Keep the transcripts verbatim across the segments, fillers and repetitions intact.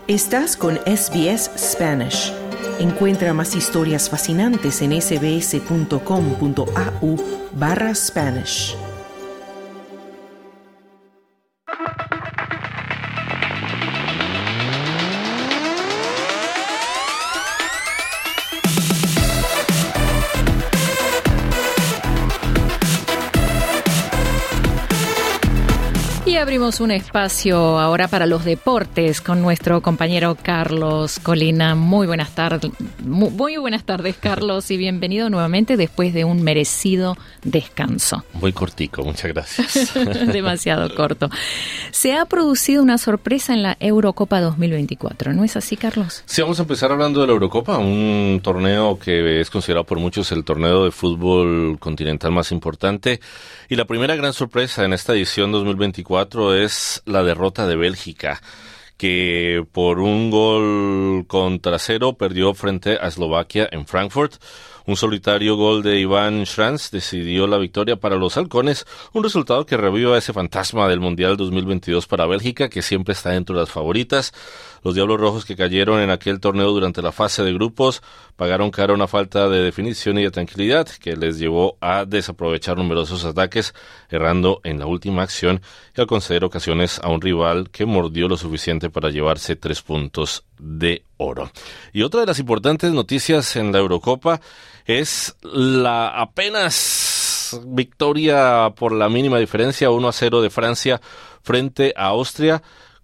Estás con S B S Spanish. Encuentra más historias fascinantes en sbs.com.au barra Spanish. Y abrimos un espacio ahora para los deportes con nuestro compañero Carlos Colina. Muy buenas tardes, muy, muy buenas tardes, Carlos, y bienvenido nuevamente después de un merecido descanso. Muy cortico, muchas gracias. Demasiado corto. Se ha producido una sorpresa en la Eurocopa dos mil veinticuatro, ¿no es así, Carlos? Sí, vamos a empezar hablando de la Eurocopa, un torneo que es considerado por muchos el torneo de fútbol continental más importante. Y la primera gran sorpresa en esta edición dos mil veinticuatro es la derrota de Bélgica, que por un gol contra cero perdió frente a Eslovaquia en Frankfurt. Un solitario gol de Iván Schranz decidió la victoria para los halcones, un resultado que reviva ese fantasma del Mundial dos mil veintidós para Bélgica, que siempre está dentro de las favoritas. Los Diablos Rojos, que cayeron en aquel torneo durante la fase de grupos, pagaron cara una falta de definición y de tranquilidad que les llevó a desaprovechar numerosos ataques, errando en la última acción y al conceder ocasiones a un rival que mordió lo suficiente para llevarse tres puntos de oro. Y otra de las importantes noticias en la Eurocopa es la apenas victoria por la mínima diferencia, uno a cero de Francia frente a Austria,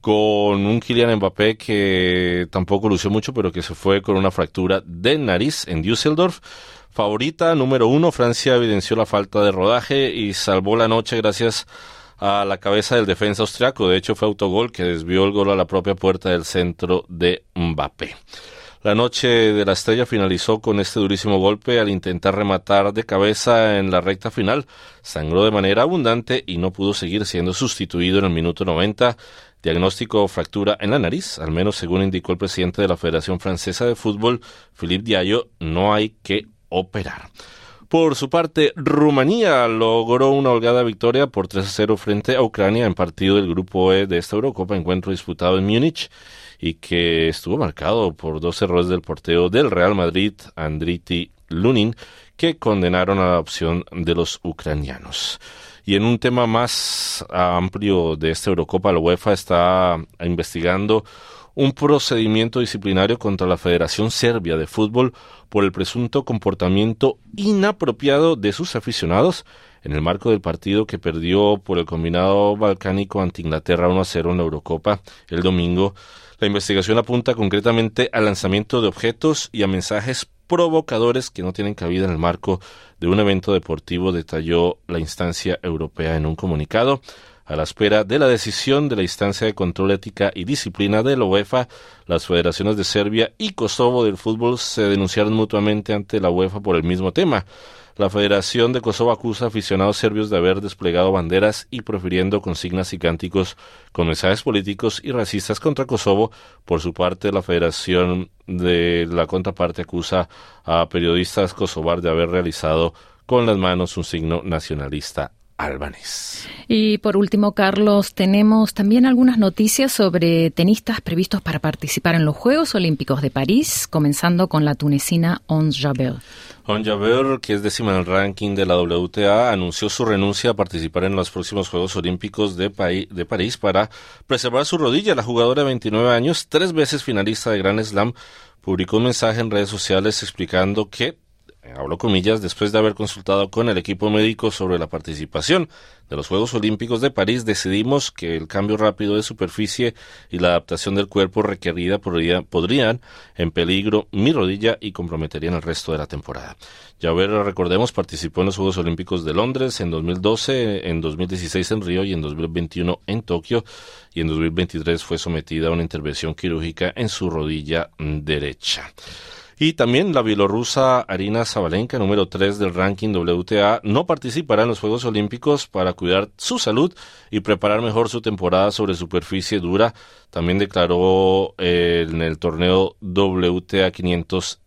con un Kylian Mbappé que tampoco lució mucho, pero que se fue con una fractura de nariz en Düsseldorf. Favorita número uno, Francia evidenció la falta de rodaje y salvó la noche gracias a la cabeza del defensa austriaco. De hecho, fue autogol que desvió el gol a la propia puerta del centro de Mbappé. La noche de la estrella finalizó con este durísimo golpe al intentar rematar de cabeza en la recta final. Sangró de manera abundante y no pudo seguir siendo sustituido en el minuto noventa. Diagnóstico: fractura en la nariz, al menos según indicó el presidente de la Federación Francesa de Fútbol, Philippe Diallo. No hay que operar. Por su parte, Rumanía logró una holgada victoria por tres a cero frente a Ucrania en partido del Grupo E de esta Eurocopa, encuentro disputado en Múnich y que estuvo marcado por dos errores del portero del Real Madrid, Andriti Lunin, que condenaron a la opción de los ucranianos. Y en un tema más amplio de esta Eurocopa, la UEFA está investigando un procedimiento disciplinario contra la Federación Serbia de Fútbol por el presunto comportamiento inapropiado de sus aficionados en el marco del partido que perdió por el combinado balcánico ante Inglaterra uno a cero en la Eurocopa el domingo. La investigación apunta concretamente al lanzamiento de objetos y a mensajes provocadores que no tienen cabida en el marco de un evento deportivo, detalló la instancia europea en un comunicado. A la espera de la decisión de la instancia de control, ética y disciplina de la UEFA, las federaciones de Serbia y Kosovo del fútbol se denunciaron mutuamente ante la UEFA por el mismo tema. La Federación de Kosovo acusa a aficionados serbios de haber desplegado banderas y profiriendo consignas y cánticos con mensajes políticos y racistas contra Kosovo. Por su parte, la Federación de la contraparte acusa a periodistas kosovar de haber realizado con las manos un signo nacionalista albanés. Y por último, Carlos, tenemos también algunas noticias sobre tenistas previstos para participar en los Juegos Olímpicos de París, comenzando con la tunecina Ons Jabeur. Ons Jabeur, que es décima en el ranking de la W T A, anunció su renuncia a participar en los próximos Juegos Olímpicos de, Pa- de París para preservar su rodilla. La jugadora de veintinueve años, tres veces finalista de Grand Slam, publicó un mensaje en redes sociales explicando que, hablo comillas, después de haber consultado con el equipo médico sobre la participación de los Juegos Olímpicos de París, decidimos que el cambio rápido de superficie y la adaptación del cuerpo requerida podría, podrían en peligro mi rodilla y comprometerían el resto de la temporada. Jabeur, recordemos, participó en los Juegos Olímpicos de Londres en dos mil doce, en dos mil dieciséis en Río y en dos mil veintiuno en Tokio, y en dos mil veintitrés fue sometida a una intervención quirúrgica en su rodilla derecha. Y también la bielorrusa Arina Sabalenka, número tres del ranking W T A, no participará en los Juegos Olímpicos para cuidar su salud y preparar mejor su temporada sobre superficie dura. También declaró eh, en el torneo W T A quinientos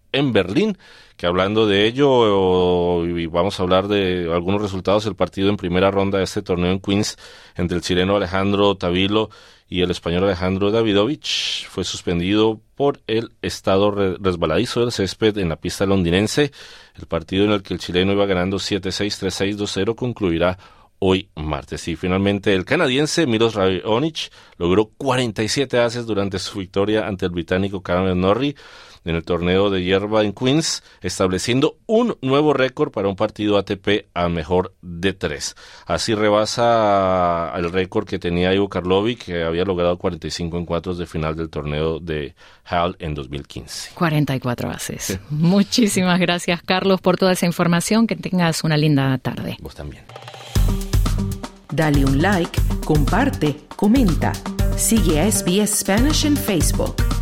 en Berlín, que hablando de ello, y vamos a hablar de algunos resultados del partido en primera ronda de este torneo en Queens entre el chileno Alejandro Tavilo y el español Alejandro Davidovich, fue suspendido por el estado resbaladizo del césped en la pista londinense. El partido en el que el chileno iba ganando siete seis, tres seis, dos cero concluirá hoy martes. Y finalmente el canadiense Milos Raonic logró cuarenta y siete aces durante su victoria ante el británico Cameron Norrie en el torneo de hierba en Queens, estableciendo un nuevo récord para un partido A T P al mejor de tres. Así rebasa el récord que tenía Ivo Karlovic, que había logrado cuarenta y cinco encuentros de final del torneo de Halle en dos mil quince. cuarenta y cuatro aces. Sí. Muchísimas gracias, Carlos, por toda esa información. Que tengas una linda tarde. Vos también. Dale un like, comparte, comenta. Sigue a S B S Spanish en Facebook.